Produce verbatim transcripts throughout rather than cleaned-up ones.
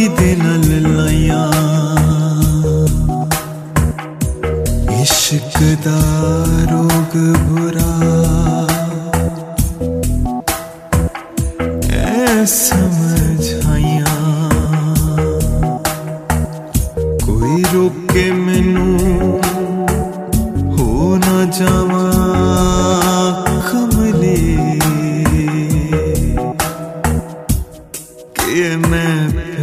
दे नाल लाइया इश्क दा रोग बुरा ऐ समझ आइया कोई रोके मैनू हो ना जावा कमले कि मैं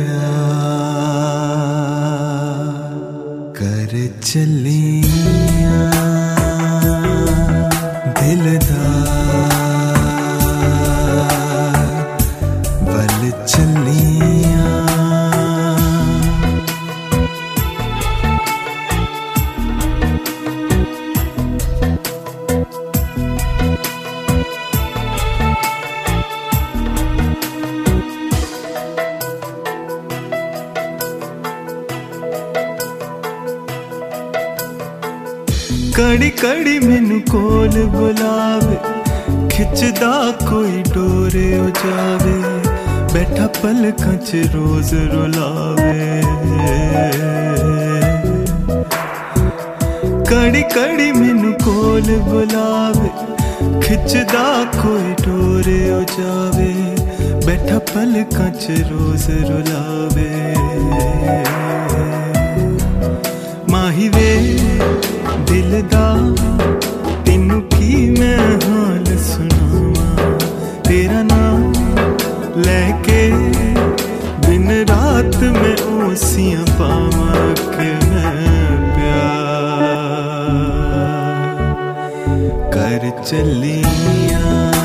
कर चलिया दिलदार वल चलिया कड़ी कड़ी मैनू कोल बुलावे खिचदा कोई डोरे हो जावे बैठा पलकां च रोज रुलावे कड़ी कड़ी मैनू कोल बुलावे खिचदा कोई डोरे हो जावे बैठा पलकां च रोज रुलावे माही वे दिल दा तेनू की मैं हाल सुनावा तेरा नाम लैके दिन रात मैं ओसियां पावा के मैं प्यार कर चलिया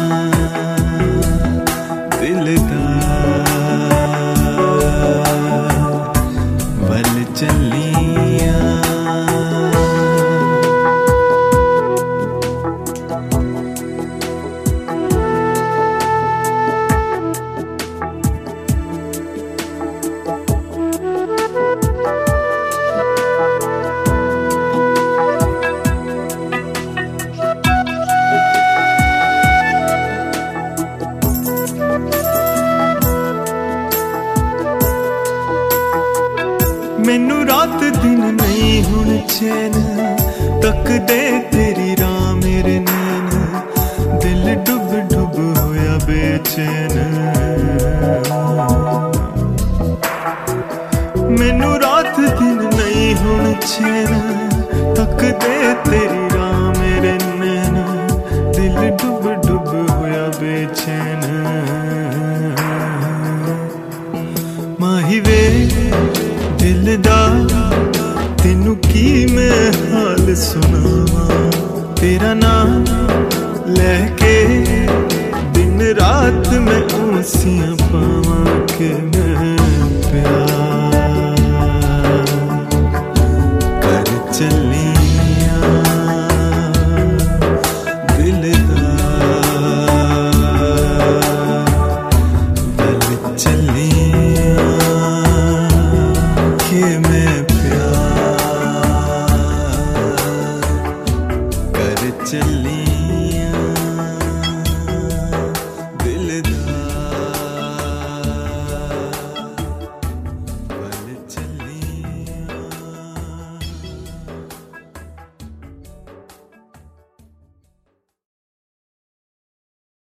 दिलदार वल चलिया मैनू रात दिन नहीं हुण चैन तक दे तेरी राह मेरे नैन दिल डुब डुब होया बेचैन मैनू रात दिन नहीं हुण चैन तक दे तेरी राह मेरे नैन दिल डुब डुब होया बेचैन माही वे दिलदार तेनू की मैं हाल सुनावा तेरा नाम लैके दिन रात मैं ओसियां पावा के मैं प्यार कर चलिया दिलदार वल चलिया कि मैं प्यार कर चलिया दिलदार।